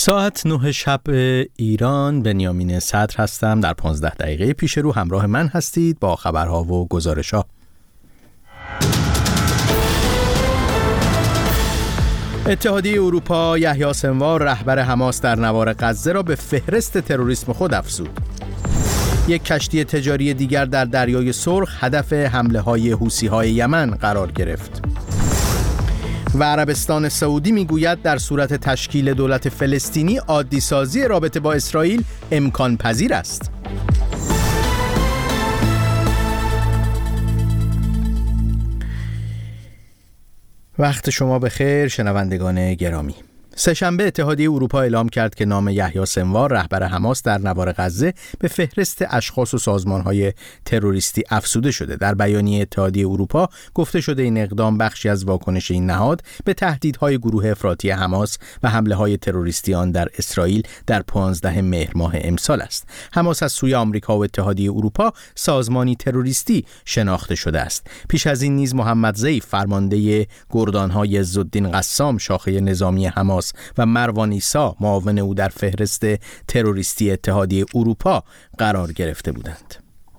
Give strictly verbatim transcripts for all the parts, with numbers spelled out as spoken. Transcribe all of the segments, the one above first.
ساعت نه شب ایران، بنیامین صدر هستم. در پانزده دقیقه پیش رو همراه من هستید با خبرها و گزارش‌ها. اتحادیه اروپا یحیی سنوار رهبر حماس در نوار غزه را به فهرست تروریسم خود افزود. یک کشتی تجاری دیگر در دریای سرخ هدف حمله‌های حوثی‌های یمن قرار گرفت. و عربستان سعودی میگوید در صورت تشکیل دولت فلسطینی عادی سازی رابطه با اسرائیل امکان پذیر است. وقت شما بخیر شنوندگان گرامی. سه‌شنبه اتحادیه اروپا اعلام کرد که نام یحیی سنوار رهبر حماس در نوار غزه به فهرست اشخاص و سازمان‌های تروریستی افزوده شده. در بیانیه اتحادیه اروپا گفته شده این اقدام بخشی از واکنش این نهاد به تهدیدهای گروه افراطی حماس و حمله‌های تروریستی آن در اسرائیل در پانزدهم مهر ماه امسال است. حماس از سوی آمریکا و اتحادیه اروپا سازمانی تروریستی شناخته شده است. پیش از این نیز محمد ضیف فرمانده گردان‌های عزالدین قسام شاخه نظامی حماس و مروان عیسی معاون او در فهرست تروریستی اتحادیه اروپا قرار گرفته بودند.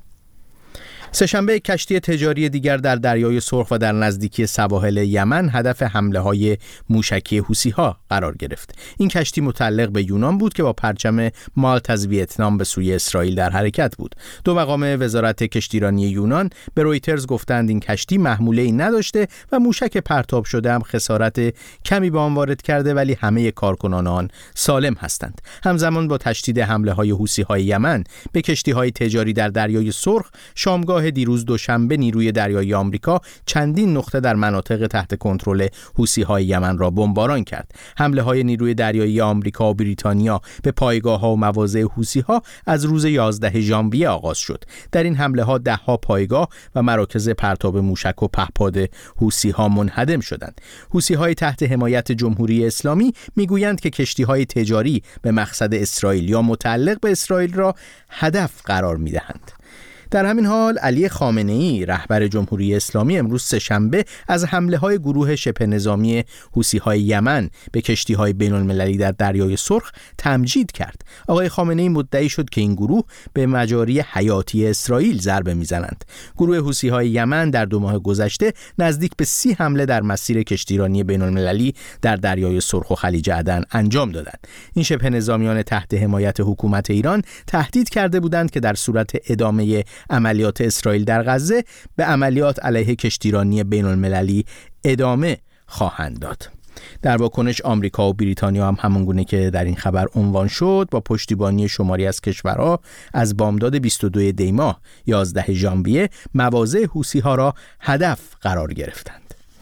سه‌شنبه کشتی تجاری دیگر در دریای سرخ و در نزدیکی سواحل یمن هدف حمله‌های موشکی حوثی‌ها قرار گرفت. این کشتی متعلق به یونان بود که با پرچم مالت از ویتنام به سوی اسرائیل در حرکت بود. دو مقام وزارت کشتیرانی یونان به رویترز گفتند این کشتی محموله‌ای نداشته و موشک پرتاب شده هم خسارت کمی به آن وارد کرده، ولی همه کارکنان آن سالم هستند. همزمان با تشدید حمله‌های حوثی‌های یمن به کشتی‌های تجاری در دریای سرخ، شامگاه دیروز دوشنبه نیروی دریایی آمریکا چندین نقطه در مناطق تحت کنترل حوثی‌های یمن را بمباران کرد. حمله‌های نیروی دریایی آمریکا و بریتانیا به پایگاه‌ها و مواضع حوثی‌ها از روز یازدهم ژانویه آغاز شد. در این حمله‌ها ده‌ها پایگاه و مراکز پرتاب موشک و پهپاد حوثی‌ها منهدم شدند. حوثی‌های تحت حمایت جمهوری اسلامی میگویند که کشتی‌های تجاری به مقصد اسرائیل یا متعلق به اسرائیل را هدف قرار می‌دهند. در همین حال علی خامنه‌ای رهبر جمهوری اسلامی امروز سه‌شنبه از حمله‌های گروه شبه نظامی حوثی‌های یمن به کشتی‌های بین‌المللی در دریای سرخ تمجید کرد. آقای خامنه‌ای مدعی شد که این گروه به مجاری حیاتی اسرائیل ضربه می‌زنند. گروه حوثی‌های یمن در دو ماه گذشته نزدیک به سی حمله در مسیر کشتیرانی بین‌المللی در دریای سرخ و خلیج عدن انجام دادند. این شبه نظامیان تحت حمایت حکومت ایران تهدید کرده بودند که در صورت ادامه عملیات اسرائیل در غزه به عملیات علیه کشتیرانی بین‌المللی ادامه خواهند داد. در واکنش آمریکا و بریتانیا هم همونگونه که در این خبر عنوان شد با پشتیبانی شماری از کشورها از بامداد بیست و دوم دی ماه یازدهم ژانویه مواضع حوثی‌ها را هدف قرار گرفتند.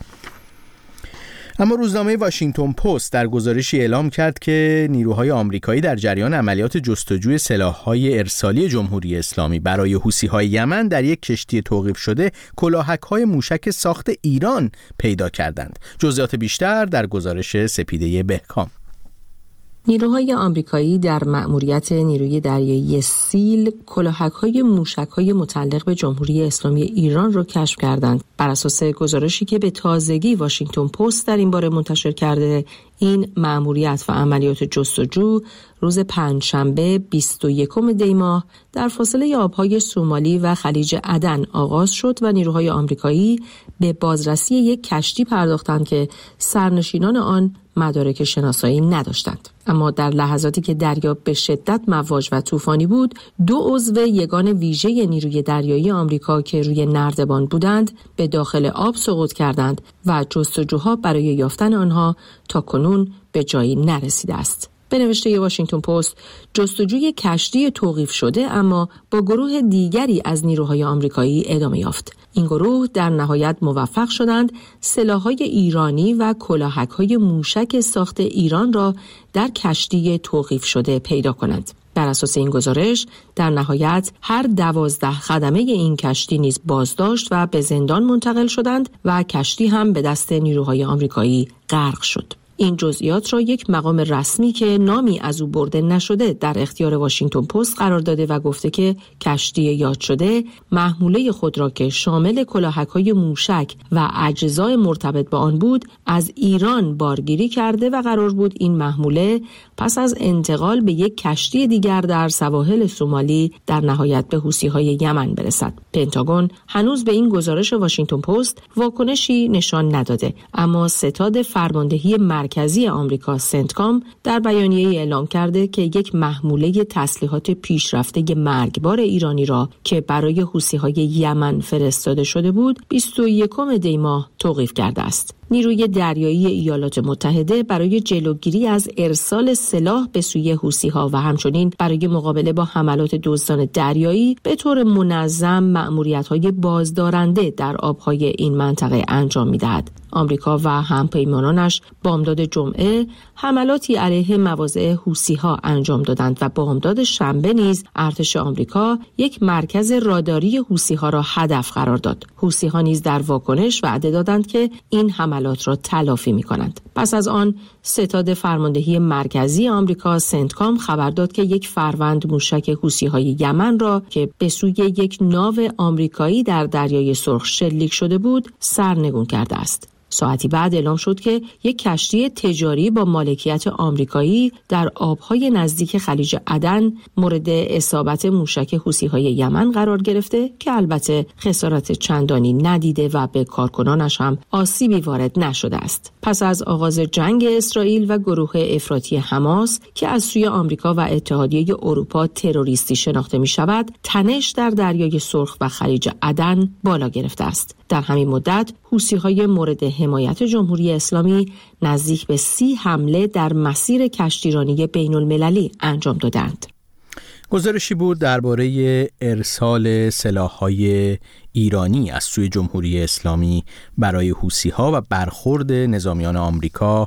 اما روزنامه واشنگتن پست در گزارشی اعلام کرد که نیروهای آمریکایی در جریان عملیات جستجوی سلاح‌های ارسالی جمهوری اسلامی برای حوثی‌های یمن در یک کشتی توقیف شده کلاهک‌های موشک ساخت ایران پیدا کردند. جزئیات بیشتر در گزارش سپیده بهکام. نیروهای آمریکایی در مأموریت نیروی دریایی سیل کلاهک‌های موشک‌های متعلق به جمهوری اسلامی ایران را کشف کردند. بر اساس گزارشی که به تازگی واشنگتن پست در این باره منتشر کرده، این مأموریت و عملیات جستجو روز پنجشنبه بیست و یکم دی ماه در فاصله آبهای سومالی و خلیج عدن آغاز شد و نیروهای آمریکایی به بازرسی یک کشتی پرداختند که سرنشینان آن مدارک شناسایی نداشتند. اما در لحظاتی که دریا به شدت مواج و طوفانی بود، دو عضو یگان ویژه نیروی دریایی آمریکا که روی نردبان بودند به داخل آب سقوط کردند و جستجوها برای یافتن آنها تا کنون به جایی نرسیده است. به نوشته واشنگتن پست، جستجوی کشتی توقیف شده اما با گروه دیگری از نیروهای آمریکایی ادامه یافت. این گروه در نهایت موفق شدند سلاح‌های ایرانی و کلاهک‌های موشک ساخت ایران را در کشتی توقیف شده پیدا کنند. بر اساس این گزارش در نهایت هر دوازده خدمه این کشتی نیز بازداشت و به زندان منتقل شدند و کشتی هم به دست نیروهای آمریکایی غرق شد. این جزئیات را یک مقام رسمی که نامی از او برده نشده در اختیار واشنگتن پست قرار داده و گفته که کشتی یاد شده محموله خود را که شامل کلاهک‌های موشک و اجزای مرتبط با آن بود از ایران بارگیری کرده و قرار بود این محموله پس از انتقال به یک کشتی دیگر در سواحل سومالی در نهایت به حوثی‌های یمن برسد. پنتاگون هنوز به این گزارش واشنگتن پست واکنشی نشان نداده، اما ستاد فرماندهی مرکزی آمریکا سنتکام در بیانیه‌ای اعلام کرده که یک محموله تسلیحات پیشرفته مرگبار ایرانی را که برای حوثی‌های یمن فرستاده شده بود بیست و یکم دی ماه توقیف کرده است. نیروی دریایی ایالات متحده برای جلوگیری از ارسال سلاح به سوی حوثی‌ها و همچنین برای مقابله با حملات دزدان دریایی به طور منظم مأموریت‌های بازدارنده در آب‌های این منطقه انجام می‌دهد. آمریکا و همپیمانانش بامداد جمعه حملاتی علیه مواضع حوثی‌ها انجام دادند و بامداد شنبه نیز ارتش آمریکا یک مرکز راداری حوثی‌ها را هدف قرار داد. حوثی‌ها نیز در واکنش وعده دادند که این حملات را تلافی می‌کنند. پس از آن ستاد فرماندهی مرکزی آمریکا سنتکام خبر داد که یک فروند موشک حوثی‌های یمن را که به سوی یک ناو آمریکایی در دریای سرخ شلیک شده بود سرنگون کرده است. ساعتی بعد اعلام شد که یک کشتی تجاری با مالکیت آمریکایی در آبهای نزدیک خلیج عدن مورد اصابت موشک حوثی‌های یمن قرار گرفته که البته خسارت چندانی ندیده و به کارکنانش هم آسیبی وارد نشده است. پس از آغاز جنگ اسرائیل و گروه افراطی حماس که از سوی آمریکا و اتحادیه اروپا تروریستی شناخته می شود، تنش در دریای سرخ و خلیج عدن بالا گرفته است. در همین مدت حوثی‌های مورد حمایت جمهوری اسلامی نزدیک به سی حمله در مسیر کشتیرانی بین المللی انجام دادند. گزارشی بود درباره ارسال سلاح‌های ایرانی از سوی جمهوری اسلامی برای حوثی‌ها و برخورد نظامیان آمریکا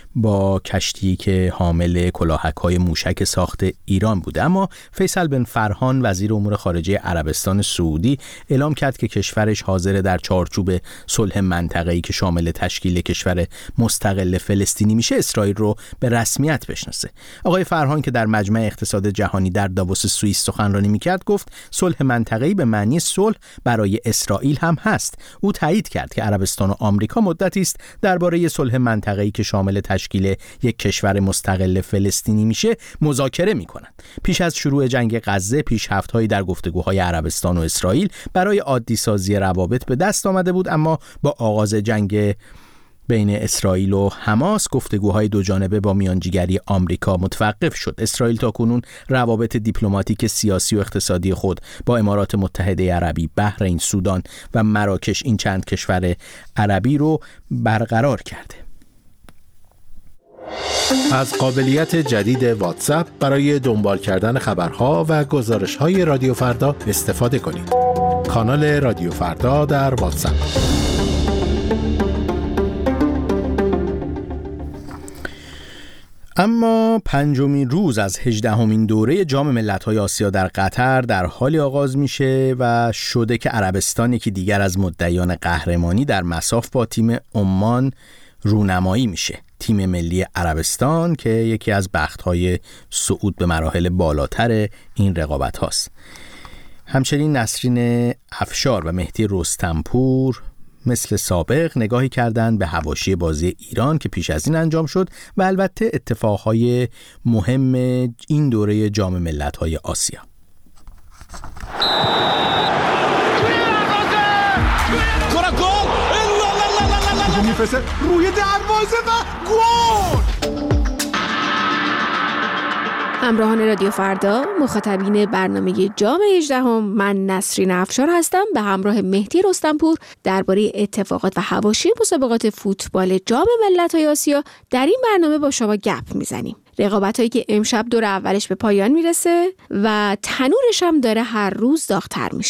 با کشتی که حامل کلاهک‌های موشک ساخت ایران بوده. اما فیصل بن فرهان وزیر امور خارجه عربستان سعودی اعلام کرد که کشورش حاضر در چارچوب صلح منطقه‌ای که شامل تشکیل کشور مستقل فلسطینی میشه اسرائیل رو به رسمیت بشناسه. آقای فرهان که در مجمع اقتصاد جهانی در داووس سوئیس سخنرانی میکرد گفت صلح منطقه‌ای به معنی صلح برای اسرائیل هم هست. او تایید کرد که عربستان و آمریکا مدتی است درباره صلح منطقه‌ای که شامل تشکیل یک کشور مستقل فلسطینی میشه مذاکره میکنند. پیش از شروع جنگ غزه پیشرفت‌هایی در گفتگوهای عربستان و اسرائیل برای عادی سازی روابط به دست آمده بود، اما با آغاز جنگ بین اسرائیل و حماس گفتگوهای دو جانبه با میانجیگری آمریکا متوقف شد. اسرائیل تاکنون روابط دیپلماتیک سیاسی و اقتصادی خود با امارات متحده عربی، بحرین، سودان و مراکش این چند کشور عربی رو برقرار کرده. از قابلیت جدید واتساپ برای دنبال کردن خبرها و گزارش‌های رادیو فردا استفاده کنید. کانال رادیو فردا در واتساپ. اما پنجمین روز از هجدهمین دوره جام ملت‌های آسیا در قطر در حالی آغاز میشه و شده که عربستان یکی دیگر از مدعیان قهرمانی در مصاف با تیم عمان رونمایی میشه. تیم ملی عربستان که یکی از بخت‌های صعود به مراحل بالاتر این رقابت هاست. همچنین نسرین افشار و مهدی رستمپور مثل سابق نگاهی کردند به حواشی بازی ایران که پیش از این انجام شد و البته اتفاقهای مهم این دوره جام ملت‌های آسیا. میفرسته روی دروازه و گل. همراهان رادیو فردا، مخاطبین برنامه جام هجدهم، من نسرین افشار هستم به همراه مهدی رستمپور درباره اتفاقات و حواشی مسابقات فوتبال جام ملت‌های آسیا در این برنامه با شما گپ میزنیم. رقابتایی که امشب دور اولش به پایان میرسه و تنورش هم داره هر روز داغ‌تر میشه.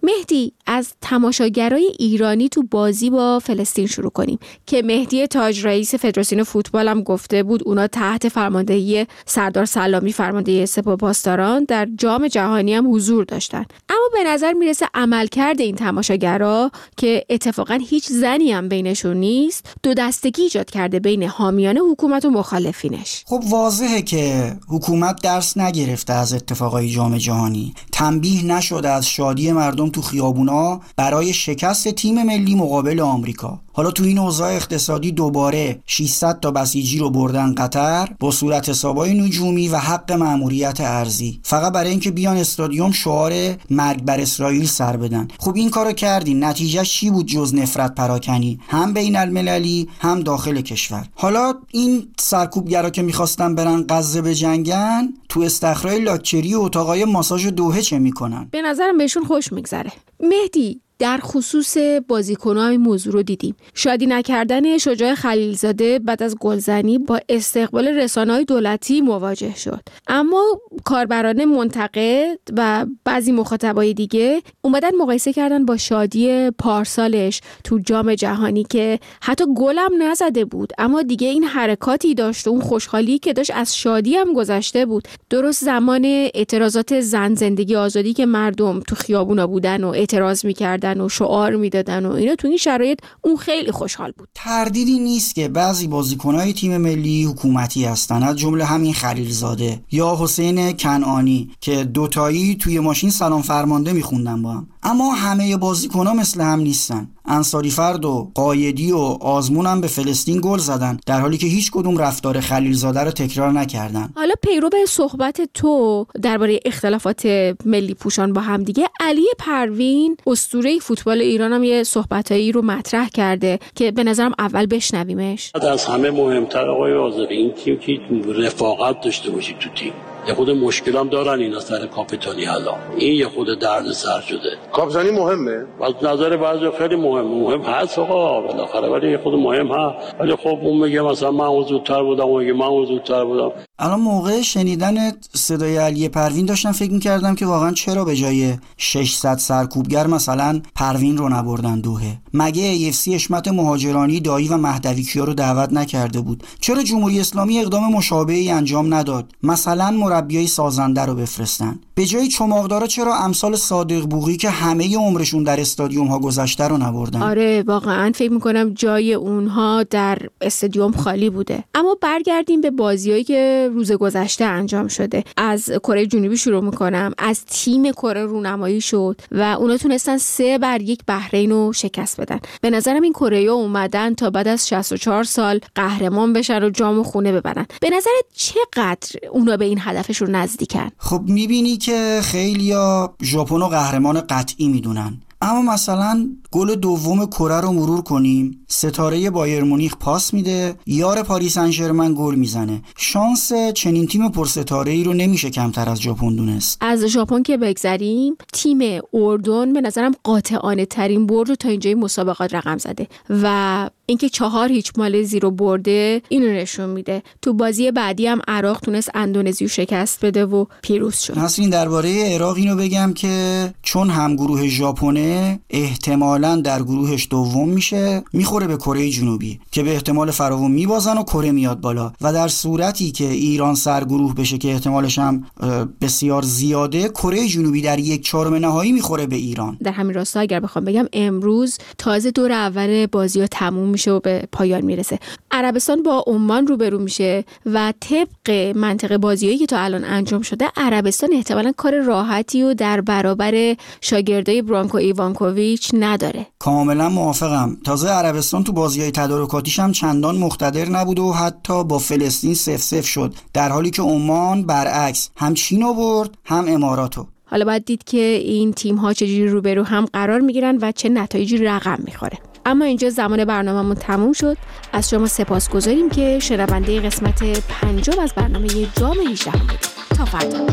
مهدی، از تماشاگرای ایرانی تو بازی با فلسطین شروع کنیم که مهدی تاج رئیس فدراسیون فوتبال هم گفته بود اونا تحت فرماندهی سردار سلامی فرمانده سپاه پاسداران در جام جهانی هم حضور داشتن. اما به نظر میرسه عملکرد این تماشاگرها که اتفاقا هیچ زنی هم بینشون نیست دو دستگی ایجاد کرده بین حامیان حکومت و مخالفینش. خب واضحه که حکومت درس نگرفته از اتفاقای جام جهانی، تنبیه نشده از شادی مردم تو خیابونا برای شکست تیم ملی مقابل آمریکا. حالا تو این اوضاع اقتصادی دوباره ششصد تا بسیجی رو بردن قطر با صورت حسابای نجومی و حق مأموریت ارضی، فقط برای اینکه بیان استادیوم شعار مرگ بر اسرائیل سر بدن. خب این کارو کردین، نتیجهش چی بود جز نفرت پراکنی، هم بین المللی هم داخل کشور. حالا این سرکوبگرا که میخواستن برن غزه بجنگن، تو استخرای لاکچری و اتاقای ماساژ دوحه چه میکنن؟ به نظرم بهشون خوش میگذره. مهدی، در خصوص بازیکن‌ها این موضوع رو دیدیم. شادی نکردن شجاع خلیلزاده بعد از گلزنی با استقبال رسانه‌های دولتی مواجه شد. اما کاربران منتقد و بعضی مخاطبای دیگه اومدن مقایسه کردن با شادی پارسالش تو جام جهانی که حتی گلم نزده بود اما دیگه این حرکاتی داشت و اون خوشحالی که داشت از شادی هم گذشته بود. درست زمان اعتراضات زن زندگی آزادی که مردم تو خیابونا بودن و اعتراض می‌کردن و شعار میدادن و اینا، تو این شرایط اون خیلی خوشحال بود. تردیدی نیست که بعضی بازیکنهای تیم ملی حکومتی هستن، از جمله همین خلیلزاده یا حسین کنعانی که دوتایی توی ماشین سلام فرمانده میخوندن با هم. اما همه بازیکن‌ها مثل هم نیستن. انصاری فرد و قایدی و آزمون هم به فلسطین گل زدن در حالی که هیچ کدوم رفتار خلیلزاده رو تکرار نکردن. حالا پیرو به صحبت تو درباره اختلافات ملی پوشان با هم دیگه، علی پروین اسطوره فوتبال ایران هم یه صحبتایی رو مطرح کرده که به نظرم اول بشنویمش. از همه مهمتر آقای آذری این تیم که رفاقت داشته باشید تو تیم. یه خود مشکل هم دارن اینا سر کاپیتانی، حالا این یه خود درد سر شده. کاپیتانی مهمه؟ از نظر بعضی خیلی مهم مهم هست آقا بالاخره، ولی یه خود مهم هست. ولی خب اون میگه مثلا من زودتر بودم، اون میگه من زودتر بودم. الان موقع شنیدن صدای علی پروین داشتم فکر می‌کردم که واقعا چرا به جای ششصد سرکوبگر مثلا پروین رو نبردن دوحه؟ مگه ای اف سی اشمت مهاجرانی دایی و مهدوی کیا رو دعوت نکرده بود؟ چرا جمهوری اسلامی اقدام مشابهی انجام نداد؟ مثلا مربیای سازنده رو بفرستن. به جای چماقدارا چرا امثال صادق بوقی که همه عمرشون در استادیوم ها گذشته رو نبردن؟ آره واقعا فکر میکنم جای اونها در استادیوم خالی بوده. اما برگردیم به بازیایی که روز گذشته انجام شده. از کره جنوبی شروع میکنم. از تیم کره رونمایی شد و اونا تونستن سه بر یک بحرین رو شکست بدن. به نظرم این کره‌ها اومدن تا بعد از شصت و چهار سال قهرمان بشن و جام خونه ببرن. به نظرت چقدر اونا به این هدفشون نزدیکن؟ خب میبینی که خیلیا ژاپن قهرمان قطعی میدونن، اما مثلا گل دوم کره رو مرور کنیم، ستاره بایر مونیخ پاس میده، یار پاریس سن ژرمن گل میزنه. شانس چنین تیم پرستاره‌ای رو نمیشه کمتر از ژاپن دونست. از ژاپن که بگذریم، تیم اردن به نظرم قاطعانه ترین برد رو تا اینجای مسابقات رقم زده و اینکه چهار هیچ مالزی رو برده اینو نشون میده. تو بازی بعدی هم عراق تونست اندونزی رو شکست بده و پیروز شد. نسرین درباره عراق اینو بگم که چون هم گروه ژاپنه احتمالاً در گروهش دوم میشه، میخوره به کره جنوبی که به احتمال فراوون میبازن و کره میاد بالا و در صورتی که ایران سرگروه بشه که احتمالش هم بسیار زیاده، کره جنوبی در یک چهارم نهایی میخوره به ایران. در همین راستا اگر بخوام بگم امروز تازه دور اول بازی‌ها تموم میشه و به پایان میرسه. عربستان با عمان روبرو میشه و طبق منطق بازیایی که تا الان انجام شده عربستان احتمالاً کار راحتی و در برابر شاگردای برانکو ایوانکوویچ نداره. کاملا موافقم. تازه عربستان تو بازی‌های تدارکاتیش هم چندان مقتدر نبود و حتی با فلسطین صفر صفر شد، در حالی که عمان برعکس هم چینو برد هم اماراتو. حالا باید دید که این تیم‌ها چجوری روبرو هم قرار میگیرن و چه نتایجی رقم میخوره. اما اینجا زمان برنامه‌مون تموم شد. از شما سپاسگزاریم که شنونده قسمت پنجم از برنامه جام هجده بودید. تا فردا.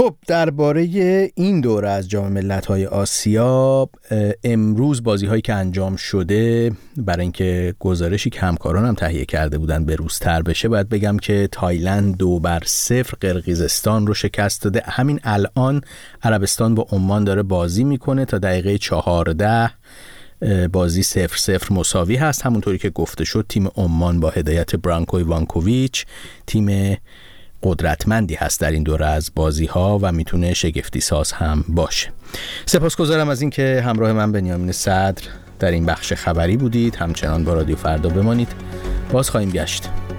خب درباره این دوره از جام ملت‌های آسیا، امروز بازی‌هایی که انجام شده برای اینکه گزارشی که همکاران هم تهیه کرده بودن به روزتر بشه، باید بگم که تایلند دو بر صفر قرقیزستان رو شکست داده. همین الان عربستان با عمان داره بازی میکنه، تا دقیقه چهارده بازی صفر صفر مساوی هست. همونطوری که گفته شد تیم عمان با هدایت برانکو ایوانکوویچ تیم قدرتمندی هست در این دوره از بازی ها و میتونه شگفتی ساز هم باشه. سپاسگزارم از این که همراه من بنیامین صدر در این بخش خبری بودید. همچنان با رادیو فردا بمانید، باز خواهیم گشت.